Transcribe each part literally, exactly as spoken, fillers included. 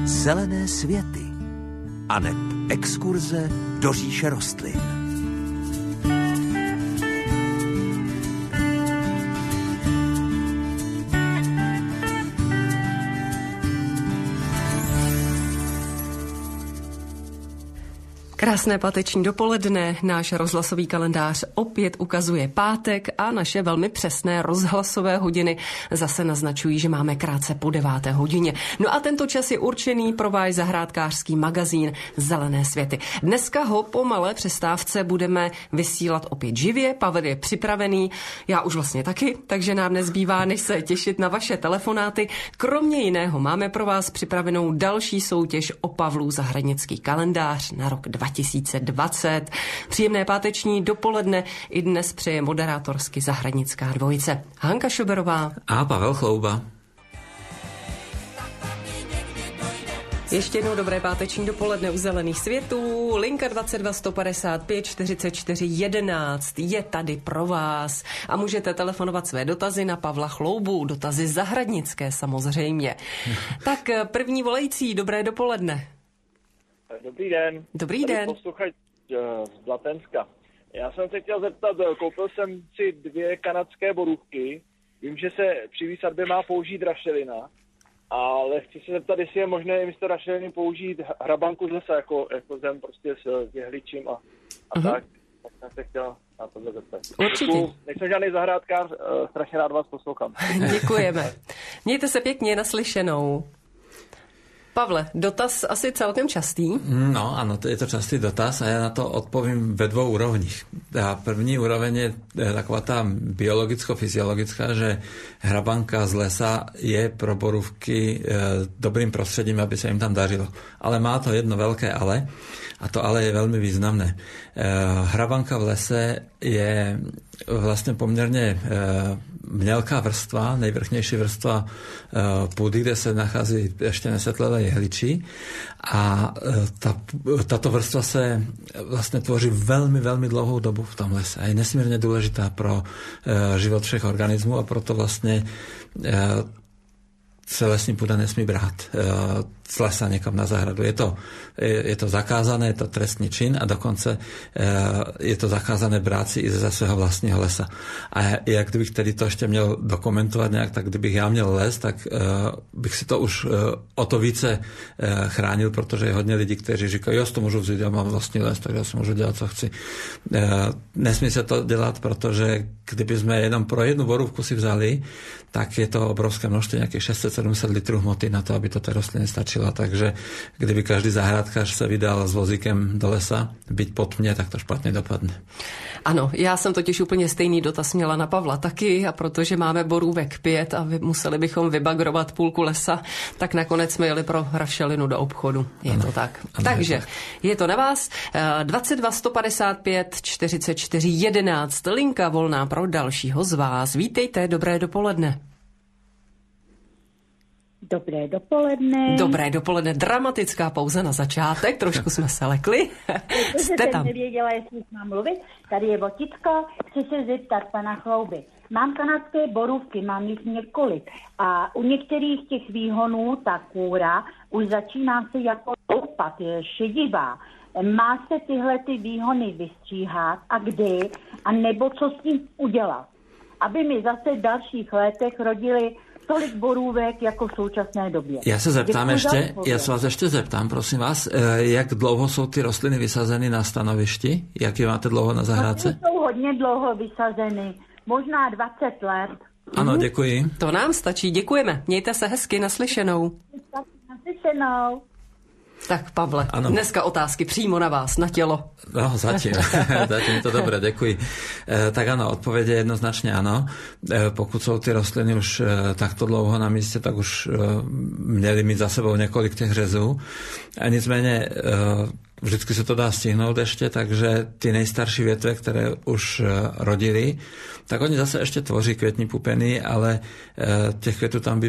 Zelené světy aneb exkurze do říše rostlin. Krásné páteční dopoledne, náš rozhlasový kalendář opět ukazuje pátek a naše velmi přesné rozhlasové hodiny zase naznačují, že máme krátce po deváté hodině. No a tento čas je určený pro váš zahrádkářský magazín Zelené světy. Dneska ho po malé přestávce budeme vysílat opět živě, Pavel je připravený, já už vlastně taky, takže nám nezbývá, než se těšit na vaše telefonáty. Kromě jiného máme pro vás připravenou další soutěž o Pavlův zahradnický kalendář na rok dva tisíce dvacet. Příjemné páteční dopoledne i dnes přeje moderátorsky zahradnická dvojice. Hanka Šoberová a Pavel Chlouba. Ještě jednou dobré páteční dopoledne u Zelených světů. Linka dvacet dva sto padesát pět čtyřicet čtyři jedenáct je tady pro vás a můžete telefonovat své dotazy na Pavla Chloubu, dotazy zahradnické samozřejmě. Tak první volající, dobré dopoledne. Dobrý den. Dobrý Tady den. Posluchač z Blatenska. Já jsem se chtěl zeptat, koupil jsem si dvě kanadské borůvky. Vím, že se při výsadbě má použít rašelina, ale chci se zeptat, jestli je možné místo rašeliny použít hrabanku z lesa, jako, jako zem prostě s jehličím a, a uh-huh. tak. Tak jsem se chtěl na tohle zeptat. Určitě. Děkuju. Nejsem žádný zahrádkář, strašně rád vás poslouchám. Děkujeme. Mějte se pěkně, naslyšenou. Pavle, dotaz asi celkem častý. No, áno, to je to častý dotaz a ja na to odpovím ve dvou úrovních. A první úroveň je taková tá biologicko-fyziologická, že hrabanka z lesa je pro borúvky e, dobrým prostredím, aby sa im tam dařilo. Ale má to jedno veľké ale, a to ale je veľmi významné. E, hrabanka v lese je vlastne pomerne e, mělká vrstva, nejvrchnější vrstva e, půdy, kde se nachází ešte nesetlelé jehličí a e, tá, táto vrstva se vlastne tvoří veľmi, veľmi dlouhou dobu v tom lese a je nesmírne dôležitá pro e, život všech organizmů a proto vlastne e, se lesní půda nesmí brát z lesa někam na zahradu. Je to, je, je to zakázané, je to trestný čin a dokonce je to zakázané brát si i ze svého vlastního lesa. A jak kdybych tedy to ještě měl dokumentovat nějak, tak kdybych já měl les, tak bych si to už o to více chránil, protože je hodně lidí, kteří říkají, jo, to můžu vzít, já mám vlastní les, tak já si můžu dělat, co chci. Nesmí se to dělat, protože kdyby jsme jenom pro jednu borůvku si vzali, tak je to obrovské množství, nějakých šest set sedm set litrů hmoty na to, aby to té rostliny stačilo. Takže kdyby každý zahrádkář se vydal s vozíkem do lesa, byť pod mě, tak to špatně dopadne. Ano, já jsem totiž úplně stejný dotaz měla na Pavla taky a protože máme borůvek pět a vy, museli bychom vybagrovat půlku lesa, tak nakonec jsme jeli pro rašelinu do obchodu. Je ano, to tak. Ano, Takže je, tak. je to na vás. dvacet dva sto padesát pět čtyřicet čtyři jedenáct. Linka volná pro dalšího z vás. Vítejte, dobré dopoledne. Dobré dopoledne. Dobré dopoledne. Dramatická pauza na začátek, trošku jsme se lekli. Jste tam. Nevěděla, jestli mám mluvit. Tady je Votička, chci se zeptat pana Chlouby. Mám kanadské borůvky, mám jich několik a u některých těch výhonů ta kůra už začíná se jako loupat, je šedivá. Má se tyhle ty výhony vystříhat a kdy, a nebo co s tím udělat? Aby mi zase v dalších letech rodili tolik borůvek jako v současné době. Já se zeptám ještě, já se vás ještě zeptám, prosím vás, jak dlouho jsou ty rostliny vysazeny na stanovišti? Jak je máte dlouho na zahrádce? No, jsou hodně dlouho vysazeny, možná dvacet let. Ano, děkuji. To nám stačí, děkujeme. Mějte se hezky, naslyšenou. Naslyšenou. Tak Pavle, ano. Dneska otázky přímo na vás, na tělo. No, zatím. Zatím je to dobré, děkuji. E, tak ano, odpověď je jednoznačně ano. E, pokud jsou ty rostliny už e, takto dlouho na místě, tak už e, měli mít za sebou několik těch řezů. A nicméně e, vždycky se to dá stihnout ještě, takže ty nejstarší větve, které už e, rodily, tak oni zase ještě tvoří květní pupeny, ale e, těch květů tam bývá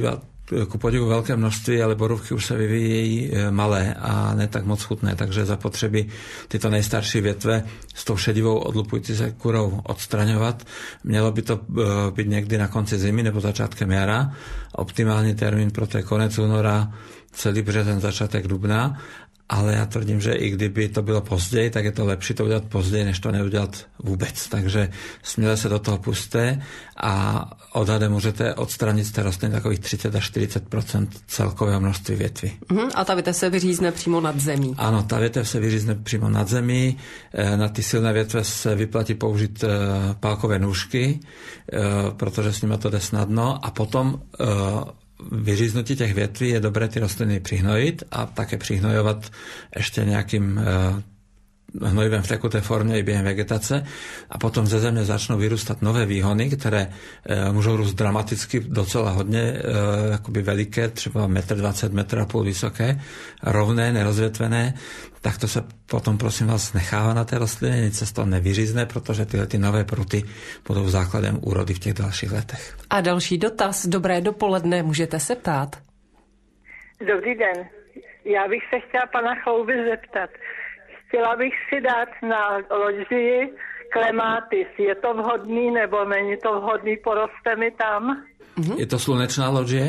ku podivu veľké množství, ale borúvky už sa vyvíjejí malé a ne tak moc chutné, takže zapotřebí tyto nejstarší větve s tou šedivou odlupující se kurou odstraňovat. Mělo by to být někdy na konci zimy nebo začátkem jara. Optimální termín pro to je konec února, celý březen, začátek dubna. Ale já tvrdím, že i kdyby to bylo později, tak je to lepší to udělat později, než to neudělat vůbec. Takže směle se do toho puste a odhadem můžete odstranit z té rostliny takových třicet až čtyřicet procent celkového množství větví. Uh-huh. A ta větev se vyřízne přímo nad zemí. Ano, ta větev se vyřízne přímo nad zemí. Na ty silné větve se vyplatí použít pálkové nůžky, protože s nimi to jde snadno a potom vyříznutí těch větví je dobré ty rostliny přihnojit a také přihnojovat ještě nějakým uh, hnojivem v tekuté formě i během vegetace a potom ze země začnou vyrůstat nové výhony, které uh, můžou růst dramaticky docela hodně uh, jakoby veliké, třeba metr dvacet, metr a půl vysoké, rovné, nerozvětvené, tak to se potom, prosím vás, nechává na té rostlině, nic se z toho nevyřízne, protože tyhle ty nové pruty budou základem úrody v těch dalších letech. A další dotaz. Dobré dopoledne, můžete se ptát. Dobrý den. Já bych se chtěla pana Chlouby zeptat. Chtěla bych si dát na loďii klematis. Je to vhodný nebo není to vhodný, poroste mi tam? Mm-hmm. Je to slunečná loďie?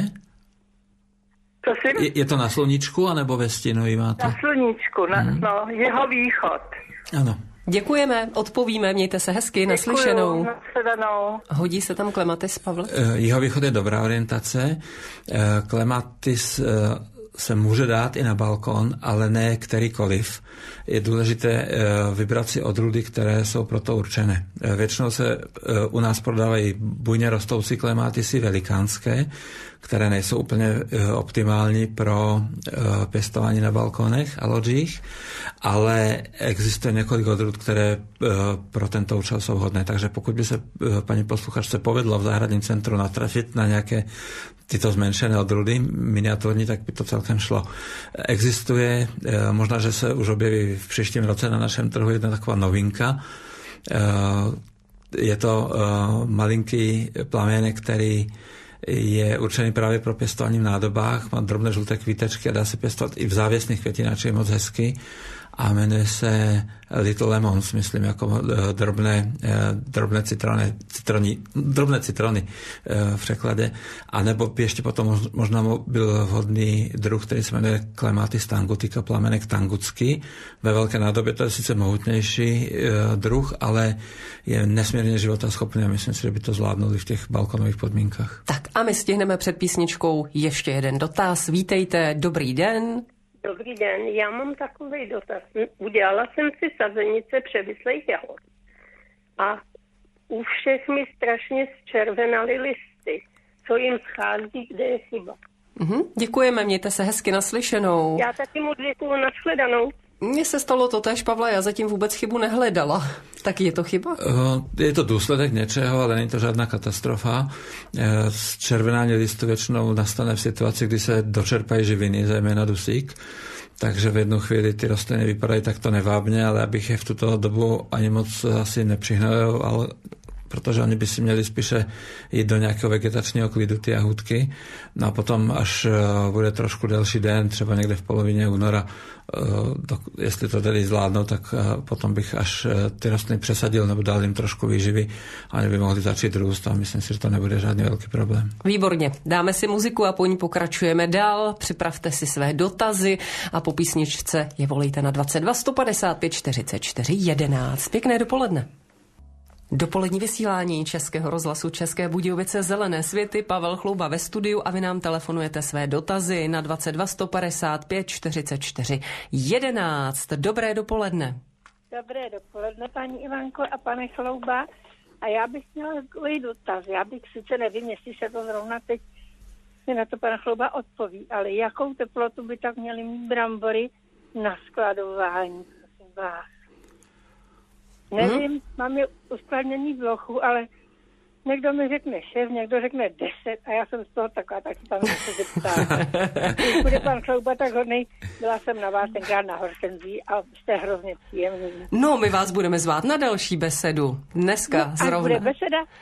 Je, je to na sluníčku, anebo ve stínu jí máte? Na sluníčku, na, hmm. no, jeho východ. Ano. Děkujeme, odpovíme, mějte se hezky, naslyšenou. Děkuju, naslyšenou. Hodí se tam klematis, Pavle? Uh, jeho východ je dobrá orientace. Uh, klematis uh, se může dát i na balkon, ale ne kterýkoliv. Je důležité vybrat si odrůdy, které jsou proto určené. Většinou se u nás prodávají bujně rostoucí klematisy velikánské, které nejsou úplně optimální pro pěstování na balkonech a loďích, ale existuje několik odrůd, které pro tento účel jsou vhodné. Takže pokud by se paní posluchačce povedlo v zahradním centru natrafit na nějaké tyto zmenšené odrůdy, miniaturní, tak by to celkem šlo. Existuje, možná, že se už objeví v příštím roce na našem trhu jedna taková novinka. Je to malinký plamének, který je určený právě pro pěstování v nádobách, má drobné žluté kvítečky a dá se pěstovat i v závěsných květinách, je moc hezky a jmenuje se Little Lemons, myslím, jako drobné, drobné citrony, citrony, drobné citrony v překladě. A nebo ještě potom možná byl vhodný druh, který se jmenuje Clematis tangutica, plamenek tangucký. Ve velké nádobě to je sice mohutnější druh, ale je nesmírně životaschopný a myslím si, že by to zvládnuli v těch balkonových podmínkách. Tak a my stihneme před písničkou ještě jeden dotaz. Vítejte, dobrý den. Dobrý den, já mám takový dotaz. Udělala jsem si sazenice převislých jahod a u všech mi strašně zčervenaly listy. Co jim schází, kde je chyba? Mhm, děkujeme, mějte se hezky, naslyšenou. Já taky moc děkuju, nashledanou. Mně se stalo to též, Pavla, já zatím vůbec chybu nehledala. Tak je to chyba? Je to důsledek něčeho, ale není to žádná katastrofa. Zčervenání listu většinou nastane v situaci, kdy se dočerpají živiny, zejména dusík. Takže v jednu chvíli ty rostliny vypadají takto nevábně, ale abych je v tuto dobu ani moc asi nepřihnojoval, protože oni by si měli spíše jít do nějakého vegetačního klidu, ty jahůdky. No a potom, až bude trošku delší den, třeba někde v polovině února, jestli to tedy zvládnou, tak potom bych až ty rostliny přesadil nebo dal jim trošku výživy a oni by mohli začít růst a myslím si, že to nebude žádný velký problém. Výborně. Dáme si muziku a po ní pokračujeme dál. Připravte si své dotazy a po písničce je volejte na dvacet dva sto padesát pět čtyřicet čtyři jedenáct. Pěkné dopoledne. Dopolední vysílání Českého rozhlasu České Budějovice, Zelené světy, Pavel Chlouba ve studiu a vy nám telefonujete své dotazy na dvacet dva sto padesát pět čtyřicet čtyři jedenáct. Dobré dopoledne. Dobré dopoledne, paní Ivanko a pane Chlouba. A já bych měla takový dotaz. Já bych sice nevím, jestli se to zrovna teď mi na to pan Chlouba odpoví, ale jakou teplotu by tak měly mít brambory na skladování, prosím vás. Nevím, hmm? mám je uskladnění v lochu, ale někdo mi řekne šest, někdo řekne deset a já jsem z toho taková, tak se tam něco zeptám. Když bude pan Chlouba tak hodnej, byla jsem na vás tenkrát na Hortenzii a jste hrozně příjemný. No, my vás budeme zvát na další besedu. Dneska no, zrovna. Bude beseda?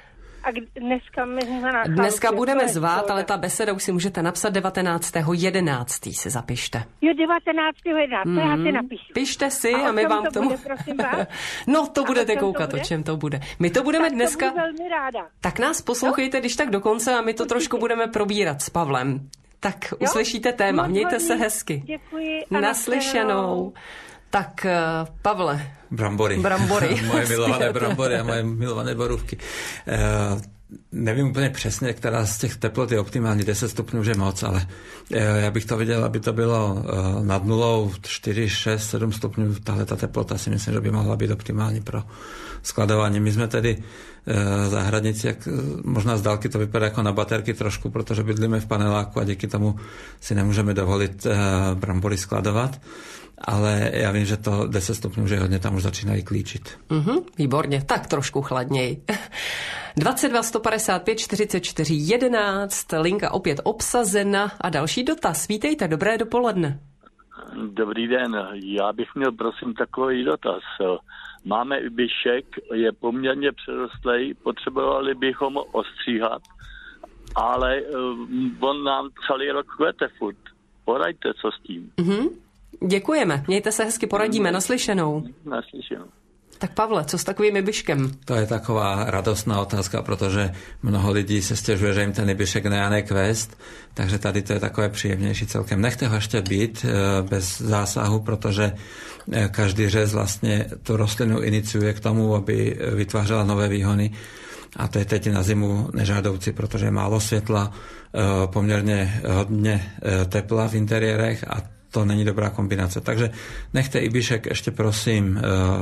A dneska my na Dneska chalupě, budeme to je zvát, škoda. ale ta beseda už si můžete napsat devatenáctého jedenáctého si zapište. Jo, devatenáctého jedenáctého to já si napíšu. Pište si A a, o my čem vám to k tomu... bude, prosím vás? No, to A budete o čem to koukat, bude? o čem to bude. My to budeme Tak dneska... to budu velmi ráda. Tak nás poslouchejte, když tak do konce a my to Určitě. trošku budeme probírat s Pavlem. Tak Jo? uslyšíte téma. Moc Mějte hodně se hezky. Děkuji a Naslyšenou. Tak, uh, Pavle. Brambory. Brambory. Moje milované brambory a moje milované borůvky. Uh, nevím úplně přesně, která z těch teplot je optimální, deset stupňů už je moc, ale uh, já bych to viděl, aby to bylo uh, nad nulou čtyři, šest, sedm stupňů. Tahle ta teplota si myslím, že by mohla být optimální pro skladování. My jsme tedy uh, zahradníci, jak možná z dálky to vypadá jako na baterky trošku, protože bydlíme v paneláku a díky tomu si nemůžeme dovolit uh, brambory skladovat. Ale já vím, že to deset stupňů, že hodně tam už začínají klíčit. Mhm, výborně, tak trošku chladněji. dvacet dva sto padesát pět čtyřicet čtyři jedenáct, linka opět obsazena a další dotaz. Vítejte, dobré dopoledne. Dobrý den, já bych měl prosím takový dotaz. Máme ibišek, je poměrně přerostlej, potřebovali bychom ostříhat, ale on nám celý rok kvete furt. Poraďte, co s tím. Mhm. Děkujeme, mějte se hezky, poradíme, naslyšenou. Naslyšenou. Tak Pavle, co s takovým ibiškem? To je taková radostná otázka, protože mnoho lidí se stěžuje, že jim ten ibišek nejane kvést, takže tady to je takové příjemnější celkem. Nechte ho ještě být bez zásahu, protože každý řez vlastně tu rostlinu iniciuje k tomu, aby vytvářela nové výhony. A to je teď na zimu nežádoucí, protože je málo světla, poměrně hodně tepla v interiérech a to není dobrá kombinace. Takže nechte ibišek ještě prosím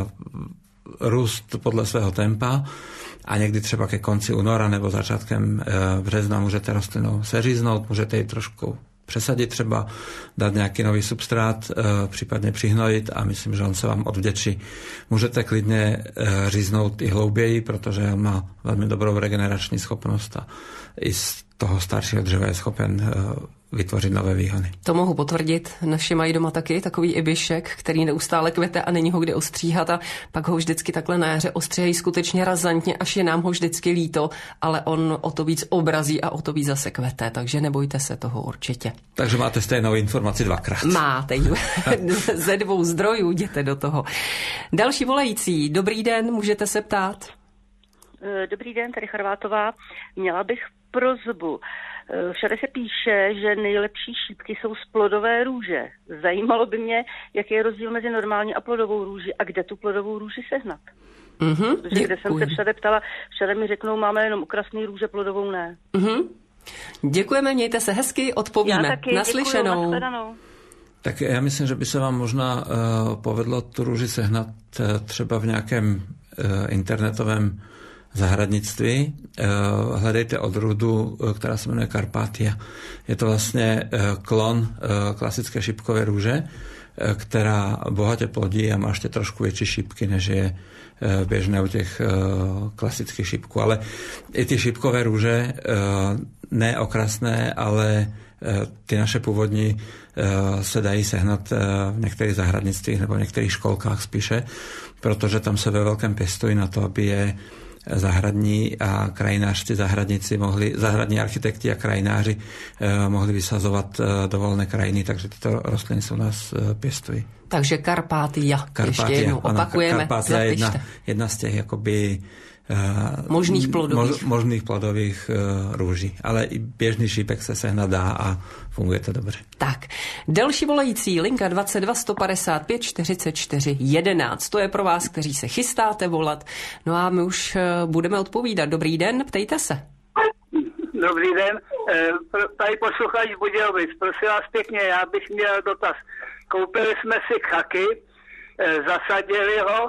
růst podle svého tempa a někdy třeba ke konci února nebo začátkem března můžete rostlinu seříznout, můžete ji trošku přesadit třeba, dát nějaký nový substrát, případně přihnojit a myslím, že on se vám odvděčí. Můžete klidně říznout i hlouběji, protože on má velmi dobrou regenerační schopnost a i z toho staršího dřeva je schopen vytvořit nové výhony. To mohu potvrdit. Naši mají doma taky takový ibišek, který neustále kvete a není ho kde ostříhat a pak ho vždycky takhle na jaře ostříhají skutečně razantně, až je nám ho vždycky líto, ale on o to víc obrazí a o to víc zase kvete, takže nebojte se toho určitě. Takže máte stejnou informaci dvakrát. Máte ji. Ze dvou zdrojů jděte do toho. Další volající. Dobrý den, můžete se ptát. Dobrý den, tady Charvátová. Měla bych prosbu. Všade se píše, že nejlepší šípky jsou z plodové růže. Zajímalo by mě, jaký je rozdíl mezi normální a plodovou růži a kde tu plodovou růži sehnat. Mm-hmm, Protože kde jsem se všade ptala, všade mi řeknou, máme jenom okrasný růže, plodovou ne. Mm-hmm. Děkujeme, mějte se hezky, odpovíme. Já taky, naslyšenou. Děkuju, tak já myslím, že by se vám možná uh, povedlo tu růži sehnat uh, třeba v nějakém uh, internetovém zahradnictví. Hledejte odrůdu, která se jmenuje Karpatia. Je to vlastně klon klasické šípkové růže, která bohatě plodí a má ještě trošku větší šípky, než je běžné u těch klasických šípků. Ale i ty šípkové růže, ne okrasné, ale ty naše původní se dají sehnat v některých zahradnictvích nebo v některých školkách spíše, protože tam se ve velkém pěstují na to, aby je zahradní a krajinářci, zahradníci mohli, zahradní architekti a krajináři eh, mohli vysazovat eh, do volné krajiny, takže tyto rostliny se u nás eh, pěstují. Takže Karpatia, Karpatia ještě jednou opakujeme. Karpatia je jedna, jedna z těch jakoby Uh, možných plodových. Mož, možných plodových uh, růží. Ale i běžný šípek se sehnat dá a funguje to dobře. Tak, další volající, linka dvacet dva sto padesát pět čtyřicet čtyři jedenáct. To je pro vás, kteří se chystáte volat. No a my už uh, budeme odpovídat. Dobrý den, ptejte se. Dobrý den, tady posluchač Budějovic. Prosím vás pěkně, já bych měl dotaz. Koupili jsme si kaky, zasadili ho,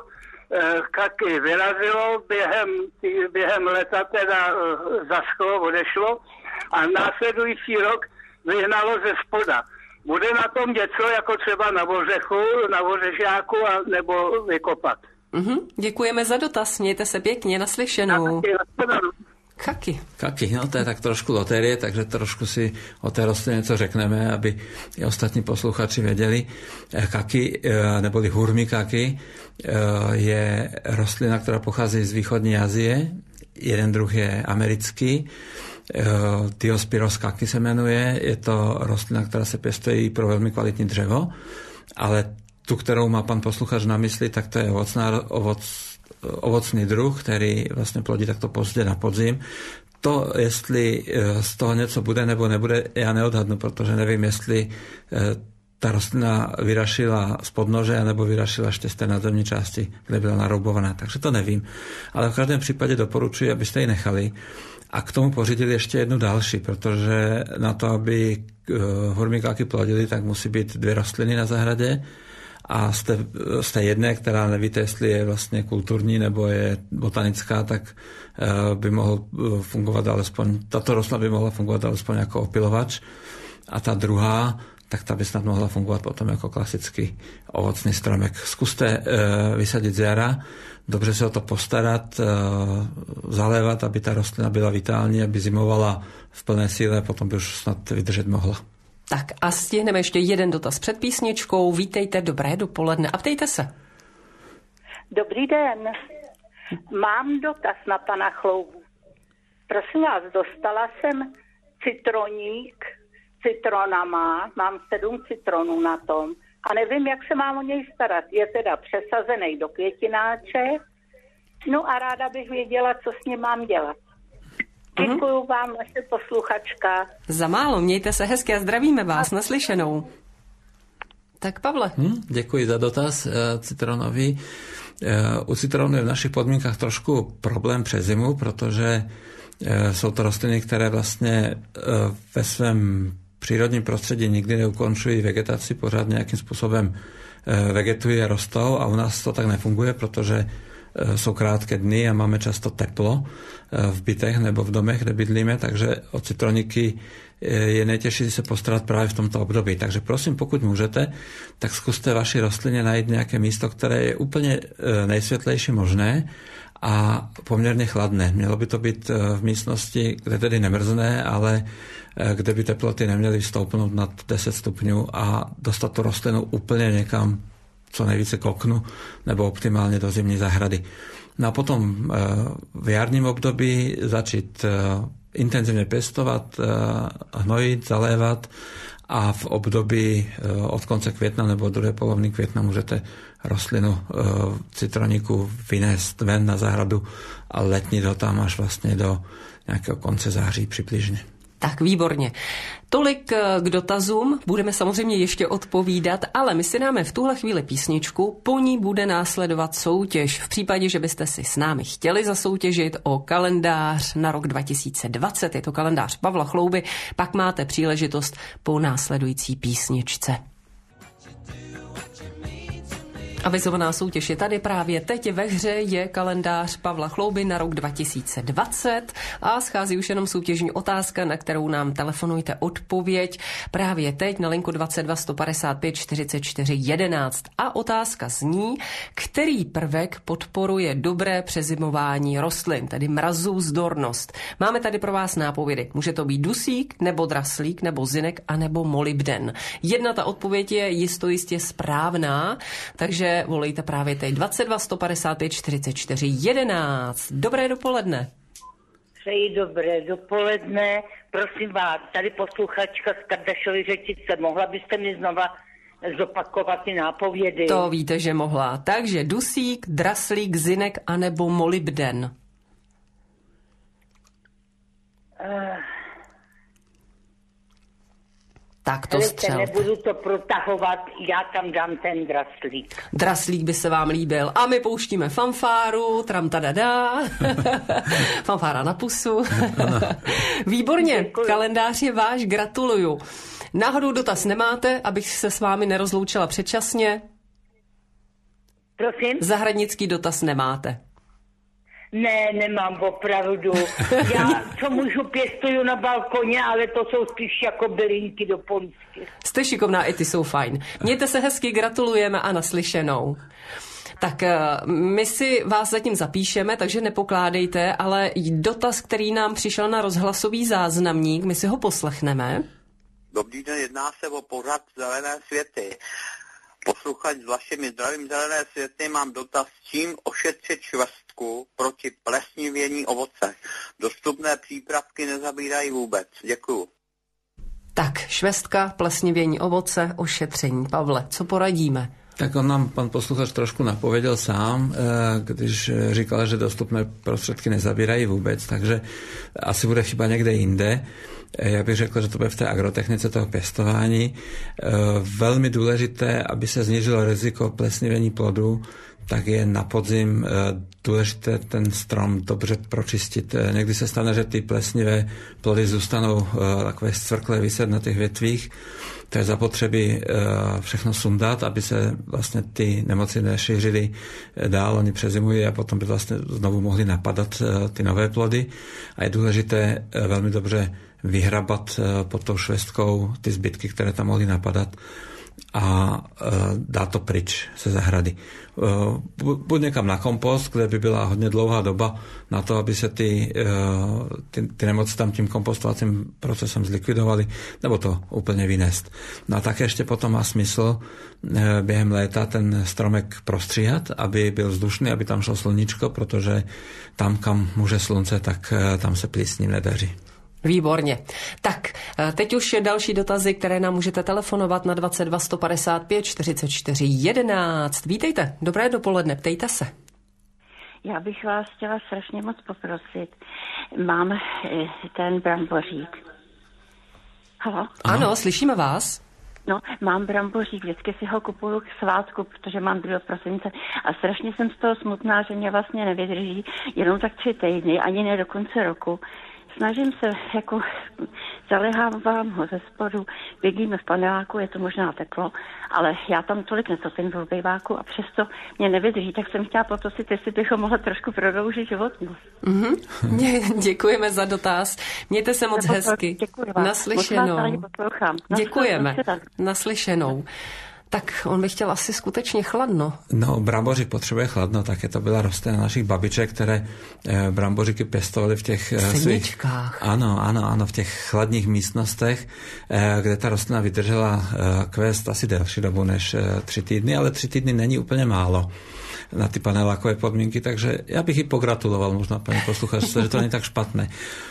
kaky vyrazilo, během, během leta teda zaschlo, odešlo a následující rok vyhnalo ze spoda. Bude na tom něco jako třeba na ořechu, na ořežáku a nebo vykopat? Mhm, děkujeme za dotaz, mějte se pěkně, naslyšenou. Kaky. Kaky, no to je tak trošku loterie, takže trošku si o té rostlině něco řekneme, aby i ostatní posluchači věděli. Kaky, neboli hurmy kaky, je rostlina, která pochází z východní Asie, jeden druh je americký, Diospyros kaki se jmenuje, je to rostlina, která se pěstuje pro velmi kvalitní dřevo, ale tu, kterou má pan posluchač na mysli, tak to je ovocná, ovoc, ovocný druh, který vlastně plodí takto pozdě na podzim. To, jestli z toho něco bude nebo nebude, já neodhadnu, protože nevím, jestli ta rostlina vyrašila z podnože nebo vyrašila ještě z té nadzemní části, kde byla naroubovaná. Takže to nevím. Ale v každém případě doporučuji, abyste ji nechali a k tomu pořídili ještě jednu další, protože na to, aby hurmikáky plodily, tak musí být dvě rostliny na zahradě a z té, z té jedné, která nevíte, jestli je vlastně kulturní nebo je botanická, tak by mohl fungovat alespoň, tato rostlina by mohla fungovat alespoň jako opilovač a ta druhá, tak ta by snad mohla fungovat potom jako klasický ovocný stromek. Zkuste uh, vysadit z jara, dobře se o to postarat, uh, zalévat, aby ta rostlina byla vitální, aby zimovala v plné síle, potom by už snad vydržet mohla. Tak a stihneme ještě jeden dotaz před písničkou. Vítejte, dobré dopoledne a ptejte se. Dobrý den. Mám dotaz na pana Chloubu. Prosím vás, dostala jsem citroník, citrona má, mám sedm citronů na tom a nevím, jak se mám o něj starat. Je teda přesazený do květináče, no a ráda bych věděla, co s ním mám dělat. Děkuju uh-huh. vám, naše posluchačka. Za málo, mějte se hezky a zdravíme vás, naslyšenou. Tak Pavle. Hmm, děkuji za dotaz citronový. U citronu je v našich podmínkách trošku problém přes zimu, protože jsou to rostliny, které vlastně ve svém přírodním prostředí nikdy neukončují vegetaci, pořád nějakým způsobem vegetují a rostou a u nás to tak nefunguje, protože jsou krátké dny a máme často teplo v bytech nebo v domech, kde bydlíme, takže o citroníky je nejtěžší se postarat právě v tomto období. Takže prosím, pokud můžete, tak zkuste vaši rostlině najít nějaké místo, které je úplně nejsvětlejší možné a poměrně chladné. Mělo by to být v místnosti, kde tedy nemrzne, ale kde by teploty neměly stoupnout nad deset stupňů a dostat tu rostlinu úplně někam co nejvíce k oknu nebo optimálně do zimní zahrady. No a potom v jarním období začít intenzivně pěstovat, hnojit, zalévat a v období od konce května nebo od druhé poloviny května můžete rostlinu citroníku vynést ven na zahradu a letnit ho tam až vlastně do nějakého konce září přibližně. Tak výborně. Tolik k dotazům, budeme samozřejmě ještě odpovídat, ale my si dáme v tuhle chvíli písničku, po ní bude následovat soutěž. V případě, že byste si s námi chtěli zasoutěžit o kalendář na rok dva tisíce dvacet, je to kalendář Pavla Chlouby, pak máte příležitost po následující písničce. Avizovaná soutěž je tady právě teď. Ve hře je kalendář Pavla Chlouby na rok dva tisíce dvacet a schází už jenom soutěžní otázka, na kterou nám telefonujte odpověď právě teď na linku dvacet dva sto padesát pět čtyřicet čtyři jedenáct. A otázka zní, který prvek podporuje dobré přezimování rostlin, tedy mrazůzdornost. Máme tady pro vás nápovědy. Může to být dusík, nebo draslík, nebo zinek, anebo molybden. Jedna ta odpověď je jistojistě správná, takže volejte právě teď dvacet dva sto padesát pět čtyřicet čtyři jedenáct. Dobré dopoledne. Přeji dobré dopoledne. Prosím vás, tady posluchačka z Kardašovy Řečice. Mohla byste mi znova zopakovat ty nápovědy? To víte, že mohla. Takže dusík, draslík, zinek anebo molybden. Uh... Tak to střelte. Nebudu to protahovat, já tam dám ten draslík. Draslík by se vám líbil. A my pouštíme fanfáru, tramtadada, fanfára na pusu. Výborně, děkuji. Kalendář je váš, gratuluju. Náhodou dotaz nemáte, abych se s vámi nerozloučila předčasně? Prosím? Zahradnický dotaz nemáte. Ne, nemám opravdu. Já, co můžu, pěstuju na balkoně, ale to jsou spíš jako bylinky do polívky. Jste šikovná, i ty jsou fajn. Mějte se hezky, gratulujeme a naslyšenou. Tak my si vás zatím zapíšeme, takže nepokládejte, ale dotaz, který nám přišel na rozhlasový záznamník, my si ho poslechneme. Dobrý den, jedná se o pořad Zelené světy. Posluchač s vašimi zdravím Zelené světy, mám dotaz, čím ošetřit švestky. švestku proti plesnivění ovoce. Dostupné přípravky nezabírají vůbec. Děkuju. Tak, švestka, plesnivění ovoce, ošetření. Pavle, co poradíme? Tak on nám, pan posluchač, trošku napověděl sám, když říkal, že dostupné prostředky nezabírají vůbec, takže asi bude chyba někde jinde. Já bych řekl, že to bude v té agrotechnice toho pěstování. Velmi důležité, aby se znížilo riziko plesnivení plodu, tak je na podzim důležité ten strom dobře pročistit. Někdy se stane, že ty plesnivé plody zůstanou takové zcvrklé viset na těch větvích. To je zapotřebí všechno sundat, aby se vlastně ty nemoci nešířily dál. Oni přezimují a potom by vlastně znovu mohli napadat ty nové plody. A je důležité velmi dobře vyhrabat pod tou švestkou ty zbytky, které tam mohly napadat, a dá to pryč ze zahrady. Buď někam na kompost, kde by byla hodně dlouhá doba na to, aby se ty, ty, ty nemoci tam tím kompostovacím procesem zlikvidovaly, nebo to úplně vynést. No a také ještě potom má smysl během léta ten stromek prostříhat, aby byl vzdušný, aby tam šlo sluníčko, protože tam, kam může slunce, tak tam se plísním nedaří. Výborně. Tak, teď už další dotazy, které nám můžete telefonovat na dvacet dva sto padesát pět čtyřicet čtyři jedenáct. Vítejte, dobré dopoledne, ptejte se. Já bych vás chtěla strašně moc poprosit. Mám ten brambořík. Halo? Ano, slyšíme vás. No, mám brambořík, vždycky si ho kupuju k svátku, protože mám druhého prosince a strašně jsem z toho smutná, že mě vlastně nevydrží jenom tak tři týdny, ani ne do konce roku. Snažím se, jako zalehávám ho ze spodu, běgíme v paneláku, je to možná teplo, ale já tam tolik netopím v obýváku a přesto mě nevydrží, tak jsem chtěla poprosit, jestli bychom mohli trošku prodloužit životnost. Mm-hmm. Děkujeme za dotaz. Mějte se moc hezky. Naslyšenou. Děkujeme. Naslyšenou. Tak on by chtěl asi skutečně chladno. No, brambořík potřebuje chladno, také to byla rostlina našich babiček, které e, bramboříky pěstovaly v těch e, svých... Ano, ano, ano, v těch chladných místnostech, e, kde ta rostlina vydržela e, kvést asi delší dobu než e, tři týdny, ale tři týdny není úplně málo na ty panelákové podmínky, takže já bych ji pogratuloval možná, paní posluchačce, že to není tak špatné.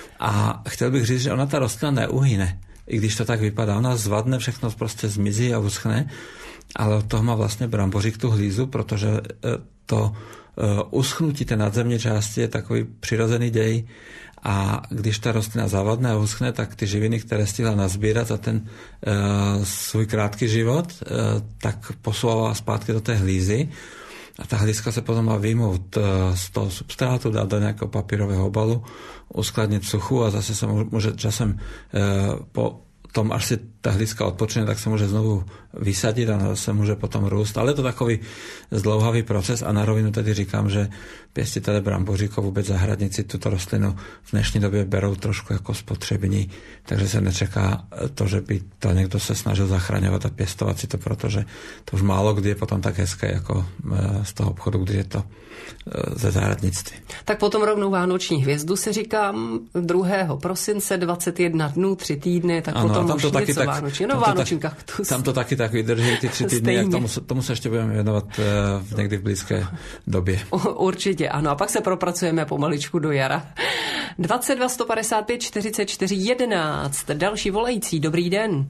A chtěl bych říct, že ona ta rostlina neuhyne, i když to tak vypadá. Ona zvadne, všechno prostě zmizí a uschne, ale od toho má vlastně brambořík tu hlízu, protože to uschnutí té nadzemní části je takový přirozený děj a když ta rostlina zavadne a uschne, tak ty živiny, které stihla nazbírat za ten uh, svůj krátký život, uh, tak posouvá zpátky do té hlízy a ta hlízka se potom má vyjmout uh, z toho substrátu, dát do nějakého papírového obalu, uskladnit v suchu a zase se může časem uh, po tom, až si ta hlízka odpočne, tak se může znovu vysadit a se může potom růst. Ale je to takový zdlouhavý proces a na rovinu tedy říkám, že pěstitele bramboříků, vůbec zahradníci tuto rostlinu v dnešní době berou trošku jako spotřební, takže se nečeká to, že by to někdo se snažil zachraňovat a pěstovat si to, protože to už málo kdy je potom tak hezké jako z toho obchodu, když je to ze zahradnictví. Tak potom rovnou vánoční hvězdu si říkám druhého prosince, dvacet jedna dnů, tři týdny, tak ano, potom tam už to taky něco tak, vánoční. No, vánoční kaktus. Tam to taky tak vydrží ty tři týdny, jak tomu, tomu se ještě budeme věnovat uh, někdy v blízké době. Určitě, ano. A pak se propracujeme pomaličku do jara. dvacet dva sto padesát pět čtyřicet čtyři jedenáct. Další volající. Dobrý den.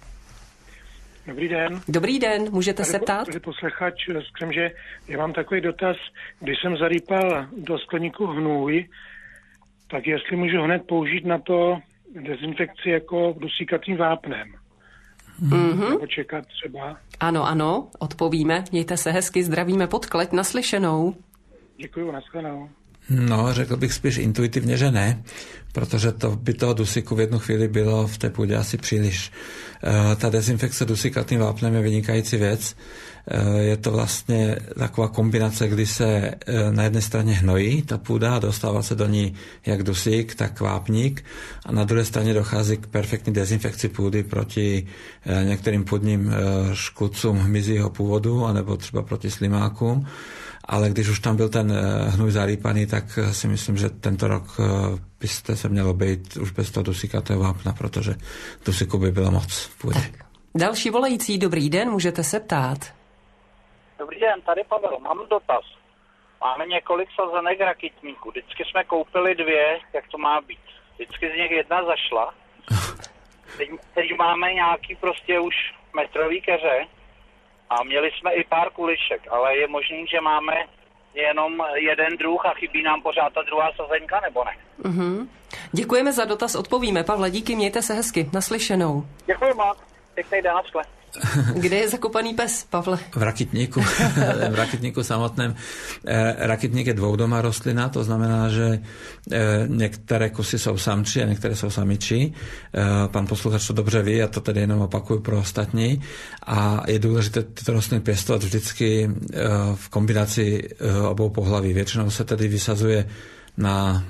Dobrý den. Dobrý den, můžete se ptát? Tady posluchač z Křemže, já mám takový dotaz, když jsem zarýpal do skleníku hnůj, tak jestli můžu hned použít na to dezinfekci jako dusíkacím vápnem. Mm-hmm. Nebo čekat třeba. Ano, ano, odpovíme. Mějte se hezky, zdravíme Podkleť, naslyšenou. Děkuju, nashledanou. No, řekl bych spíš intuitivně, že ne, protože to by toho dusíku v jednu chvíli bylo v té půdě asi příliš. E, ta dezinfekce dusíkatým vápnem je vynikající věc. E, je to vlastně taková kombinace, kdy se e, na jedné straně hnojí ta půda a dostává se do ní jak dusík, tak vápník a na druhé straně dochází k perfektní dezinfekci půdy proti e, některým půdním e, škůdcům hmyzího původu anebo třeba proti slimákům. Ale když už tam byl ten hnůj zarýpaný, tak si myslím, že tento rok byste se mělo být už bez toho dusíkatého vápna, protože dusíku by bylo moc v půdě. Tak. Další volající, dobrý den, můžete se ptát. Dobrý den, tady Pavel, mám dotaz. máme několik sazenek rakitníků. Vždycky jsme koupili dvě, jak to má být. Vždycky z nich jedna zašla. Teď, teď máme nějaký prostě už metrový keře a měli jsme i pár kuliček, ale je možný, že máme jenom jeden druh a chybí nám pořád ta druhá sazenka, nebo ne? Mm-hmm. Děkujeme za dotaz, odpovíme. Pavle, díky, mějte se hezky. Naslyšenou. Děkuji moc. Pěkný den, naschle. Kde je zakopaný pes, Pavle? V rakitníku. V rakitníku samotném. Rakitník je dvoudomá rostlina, to znamená, že některé kusy jsou samčí a některé jsou samičí. Pan posluchač to dobře ví, já to tedy jenom opakuju pro ostatní. A je důležité tyto rostliny pěstovat vždycky v kombinaci obou pohlaví. Většinou se tedy vysazuje na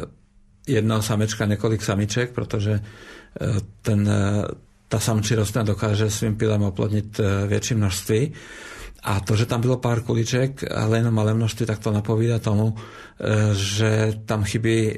jedno samečka, několik samiček, protože ten ta samčí rostlina dokáže svým pilem oplodnit větší množství. A to, že tam bylo pár kuliček, ale jenom malé množství, tak to napovídá tomu, že tam chybí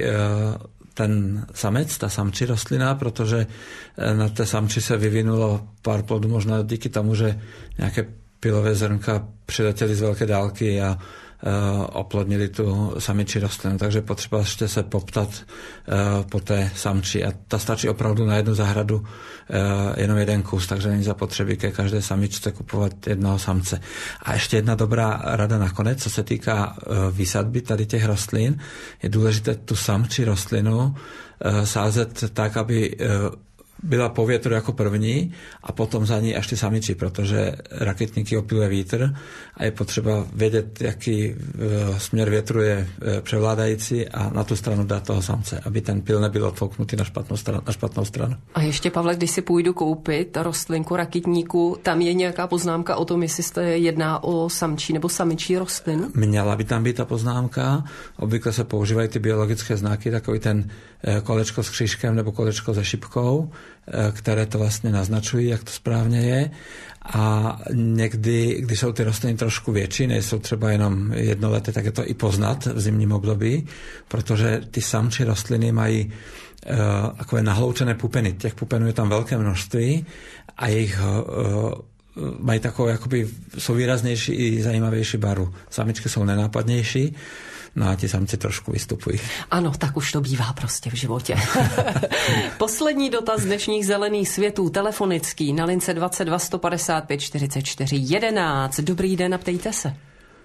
ten samec, ta samčí rostlina, protože na té samči se vyvinulo pár plodů, možná díky tomu, že nějaké pilové zrnka přiletěly z velké dálky a oplodnili tu samičí rostlinu, takže potřeba ještě se poptat uh, po té samči a ta stačí opravdu na jednu zahradu uh, jenom jeden kus, takže není zapotřebí ke každé samičce kupovat jednoho samce. A ještě jedna dobrá rada nakonec, co se týká uh, výsadby tady těch rostlin, je důležité tu samčí rostlinu uh, sázet tak, aby uh, byla po větru jako první a potom za ní až ty samiči, protože rakitníky opiluje vítr a je potřeba vědět, jaký směr větru je převládající a na tu stranu dát toho samce, aby ten pil nebyl odfouknutý na špatnou stranu. Na špatnou stranu. A ještě, Pavle, když si půjdu koupit rostlinku rakitníku, tam je nějaká poznámka o tom, jestli se jedná o samčí nebo samičí rostlinu? Měla by tam být ta poznámka. Obvykle se používají ty biologické znaky, takový ten kolečko s křížkem nebo kolečko se šipkou, které to vlastně naznačují, jak to správně je. A někdy, když jsou ty rostliny trošku větší, nejsou třeba jenom jednoleté, tak je to i poznat v zimním období, protože ty samčí rostliny mají uh, takové nahloučené pupeny. Těch pupenů je tam velké množství a jejich uh, mají takovou, jakoby, jsou výraznější i zajímavější barvu. Samičky jsou nenápadnější, no a ti samci trošku vystupují. Ano, tak už to bývá prostě v životě. Poslední dotaz dnešních zelených světů, telefonický, na lince dvacet dva sto padesát pět čtyřicet čtyři jedenáct. Dobrý den, a ptejte se.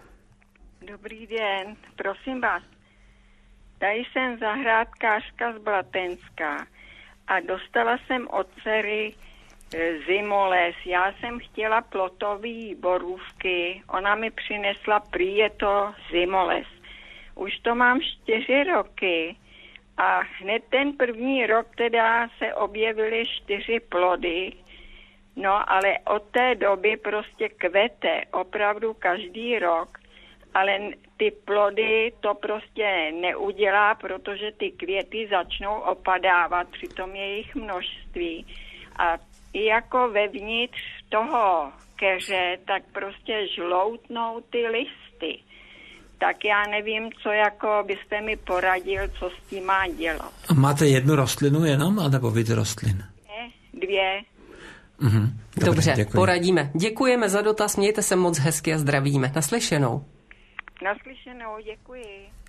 Dobrý den, prosím vás. Tady jsem zahrádkářka z Blatenska a dostala jsem od dcery zimoles. Já jsem chtěla plotový borůvky, ona mi přinesla, prý je to zimoles. Už to mám čtyři roky a hned ten první rok teda se objevily čtyři plody, no ale od té doby prostě kvete opravdu každý rok, ale ty plody to prostě neudělá, protože ty květy začnou opadávat, přitom je jich množství. A i jako vevnitř toho keře, tak prostě žloutnou ty listy. Tak já nevím, co jako byste mi poradil, co s tím má dělat. A máte jednu rostlinu jenom, anebo víc rostlin? Ne, dvě. Mhm, dobře, Dobře, děkuji. poradíme. Děkujeme za dotaz, mějte se moc hezky a zdravíme. Naslyšenou. Naslyšenou, děkuji.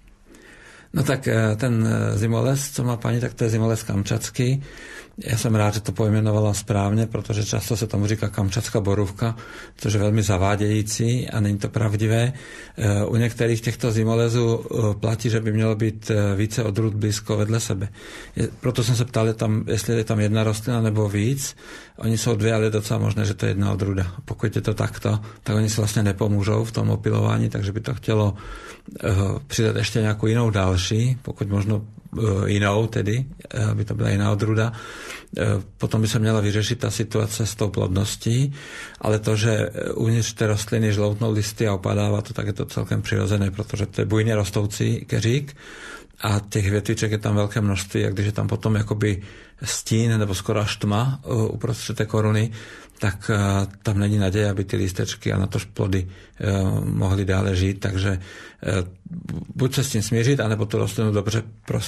No tak ten zimoles, co má paní, tak to je zimoles kamčatský. Já jsem rád, že to pojmenovala správně, protože často se tomu říká kamčatská borůvka, což je velmi zavádějící a není to pravdivé. U některých těchto zimolezů platí, že by mělo být více odrůd blízko vedle sebe. Proto jsem se ptal, tam, jestli je tam jedna rostlina nebo víc. Oni jsou dvě, ale je docela možné, že to je jedna odrůda. Pokud je to takto, tak oni si vlastně nepomůžou v tom opilování, takže by to chtělo přidat ještě nějakou jinou další, pokud možno jinou tedy, aby to byla jiná odrůda. Potom by se měla vyřešit ta situace s tou plodností, ale to, že uvnitř té rostliny žloutnou listy a opadává to, tak je to celkem přirozené, protože to je bujně rostoucí keřík a těch větviček je tam velké množství a když je tam potom jakoby stín nebo skoro až tma uprostřed té koruny, tak tam není naděje, aby ty lístečky a natož plody mohly dále žít, takže buď se s tím smířit, anebo tu rostlinu dobře prostříhat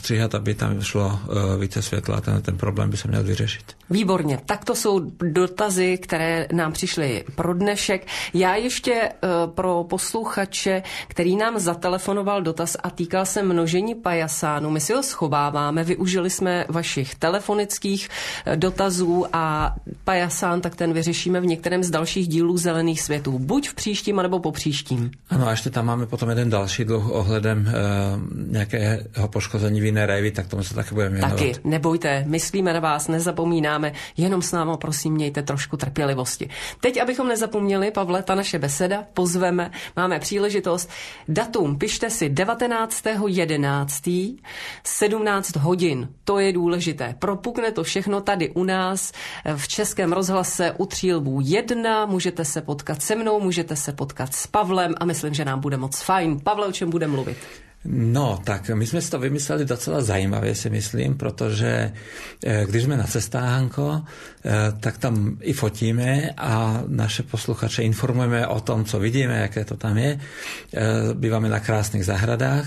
ostříhat, aby tam šlo více světla a ten, ten problém by se měl vyřešit. Výborně, tak to jsou dotazy, které nám přišly pro dnešek. Já ještě pro posluchače, který nám zatelefonoval dotaz a týkal se množení pajasánů, my si ho schováváme, využili jsme vašich telefonických dotazů a pajasán, tak ten vyřešíme v některém z dalších dílů Zelených světů, buď v příštím, nebo po příštím. Ano, a ještě tam máme potom jeden další dluh ohledem e, nějakého poškození vinné révy, tak tomu se taky budeme věnovat. Taky, nebojte, myslíme na vás, nezapomínáme, jenom s námi, prosím, mějte trošku trpělivosti. Teď, abychom nezapomněli, Pavle, ta naše beseda, pozveme, máme příležitost, datum, pište si devatenáctého jedenáctého sedmnáct hodin, to je důležité. Propukne to všechno tady u nás v Českém rozhlase u Třílbů jedna, můžete se potkat se mnou, můžete se potkat s Pavlem a myslím, že nám bude moc fajn. Pavle, o čem bude mluvit? No, tak my jsme si to vymysleli docela zajímavě, si myslím, protože když jsme na cestách, Hanko, tak tam i fotíme a naše posluchače informujeme o tom, co vidíme, jaké to tam je. Býváme na krásných zahradách.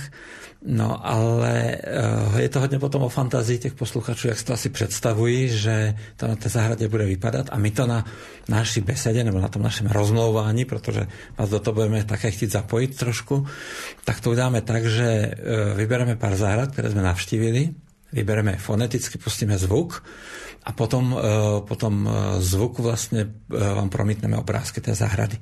No, ale uh, je to hodně potom o fantazii těch posluchačů, jak si to asi představují, že to na té zahradě bude vypadat a my to na naší besedě nebo na tom našem rozmlouvání, protože vás do toho budeme také chtít zapojit trošku, tak to uděláme tak, že uh, vybereme pár zahrad, které jsme navštívili, vybereme foneticky, pustíme zvuk a potom, uh, potom uh, zvuku vlastně uh, vám promítneme obrázky té zahrady.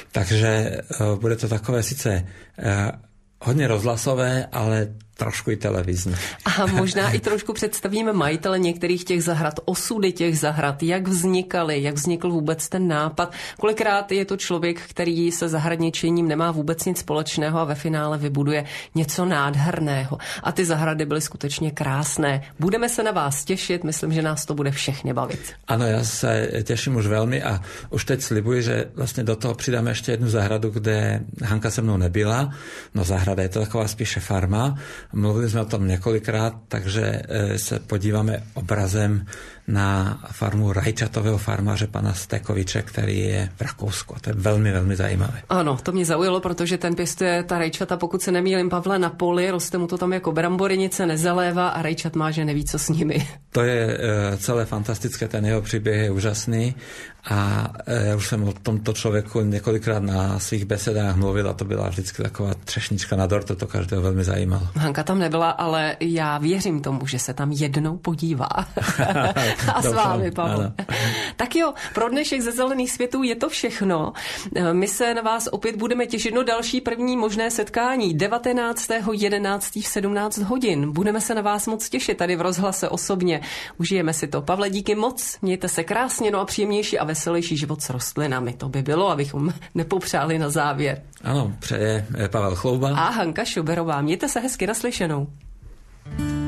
Takže uh, bude to takové sice uh, hodně rozhlasové, ale trošku i televizní. A možná i trošku představíme majitele některých těch zahrad, osudy těch zahrad, jak vznikaly, jak vznikl vůbec ten nápad. Kolikrát je to člověk, který se zahradničením nemá vůbec nic společného a ve finále vybuduje něco nádherného. A ty zahrady byly skutečně krásné. Budeme se na vás těšit, myslím, že nás to bude všechny bavit. Ano, já se těším už velmi a už teď slibuji, že vlastně do toho přidáme ještě jednu zahradu, kde Hanka se mnou nebyla. No zahrada je to taková spíše farma. Mluvili jsme o tom několikrát, takže se podíváme obrazem na farmu rajčatového farmáře pana Stekoviče, který je v Rakousku. A to je velmi, velmi zajímavé. Ano, to mě zaujalo, protože ten pěstuje ta rajčata, pokud se nemýlím, Pavle, na poli, roste mu to tam jako brambory, nic se nezalévá a rajčat má, že neví, co s nimi. To je uh, celé fantastické, ten jeho příběh je úžasný a já už jsem o tomto člověku několikrát na svých besedách mluvil a to byla vždycky taková třešnička na dortu, to každého velmi zajímalo. Hanka tam nebyla, ale já věřím tomu, že se tam jednou podívá. A s vámi, Pavel. Tak jo, pro dnešek ze Zelených světů je to všechno. My se na vás opět budeme těšit. No další první možné setkání devatenáctého jedenáctého v sedmnáct hodin. Budeme se na vás moc těšit tady v rozhlase osobně. Užijeme si to. Pavle, díky moc. Mějte se krásně, no a příjemnější a veselější život s rostlinami. To by bylo, abychom nepopřáli na závěr. Ano, přeje Pavel Chlouba a Hanka Šuberová. Mějte se hezky, naslyšenou.